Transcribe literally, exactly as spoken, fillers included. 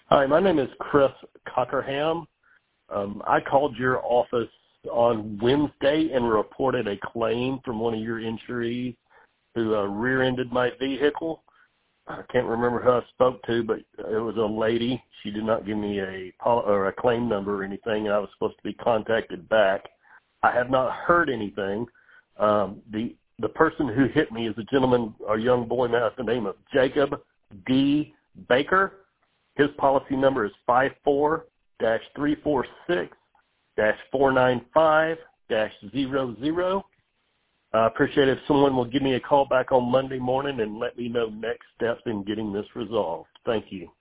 Hi, my name is Chris Cockerham. Um, I called your office on Wednesday and reported a claim from one of your insurees who uh, rear-ended my vehicle. I can't remember who I spoke to, but it was a lady. She did not give me a pol- or a claim number or anything, and I was supposed to be contacted back. I have not heard anything. Um, the the person who hit me is a gentleman, a young boy now, with the name of Jacob D. Baker. His policy number is five four dash three four six dash four nine five dash zero zero. I appreciate it if someone will give me a call back on Monday morning and let me know next steps in getting this resolved. Thank you.